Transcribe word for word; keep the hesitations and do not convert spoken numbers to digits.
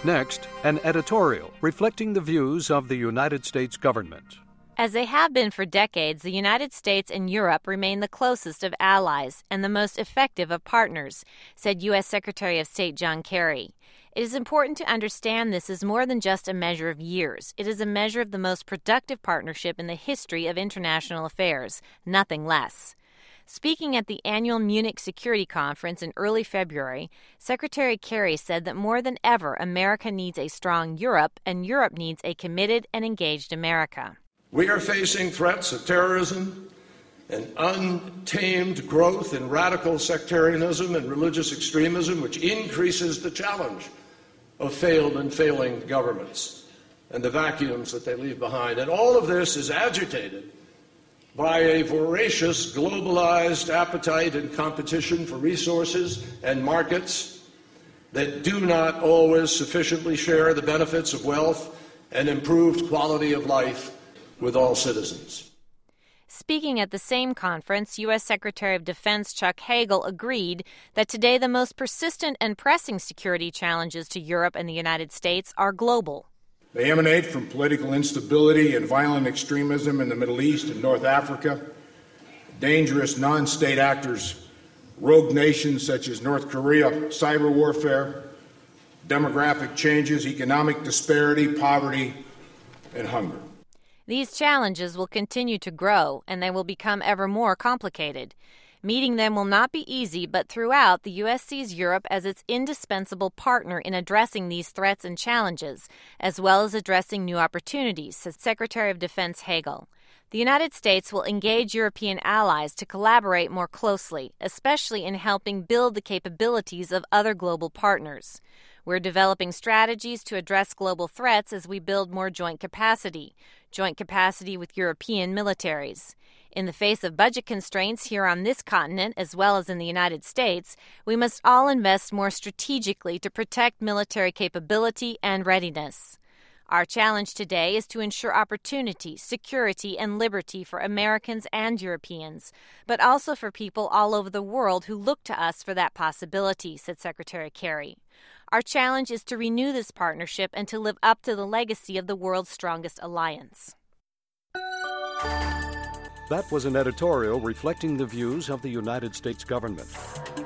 Next, an editorial reflecting the views of the United States government. As they have been for decades, the United States and Europe remain the closest of allies and the most effective of partners, said U S Secretary of State John Kerry. It is important to understand this is more than just a measure of years. It is a measure of the most productive partnership in the history of international affairs, nothing less. Speaking at the annual Munich Security Conference in early February, Secretary Kerry said that more than ever, America needs a strong Europe, and Europe needs a committed and engaged America. We are facing threats of terrorism and untamed growth in radical sectarianism and religious extremism, which increases the challenge of failed and failing governments and the vacuums that they leave behind. And all of this is agitated by a voracious, globalized appetite and competition for resources and markets that do not always sufficiently share the benefits of wealth and improved quality of life with all citizens. Speaking at the same conference, U S Secretary of Defense Chuck Hagel agreed that today the most persistent and pressing security challenges to Europe and the United States are global. They emanate from political instability and violent extremism in the Middle East and North Africa, dangerous non-state actors, rogue nations such as North Korea, cyber warfare, demographic changes, economic disparity, poverty, and hunger. These challenges will continue to grow, and they will become ever more complicated. Meeting them will not be easy, but throughout, the U S sees Europe as its indispensable partner in addressing these threats and challenges, as well as addressing new opportunities, said Secretary of Defense Hagel. The United States will engage European allies to collaborate more closely, especially in helping build the capabilities of other global partners. We're developing strategies to address global threats as we build more joint capacity, joint capacity with European militaries. In the face of budget constraints here on this continent as well as in the United States, we must all invest more strategically to protect military capability and readiness. Our challenge today is to ensure opportunity, security, and liberty for Americans and Europeans, but also for people all over the world who look to us for that possibility, said Secretary Kerry. Our challenge is to renew this partnership and to live up to the legacy of the world's strongest alliance. That was an editorial reflecting the views of the United States government.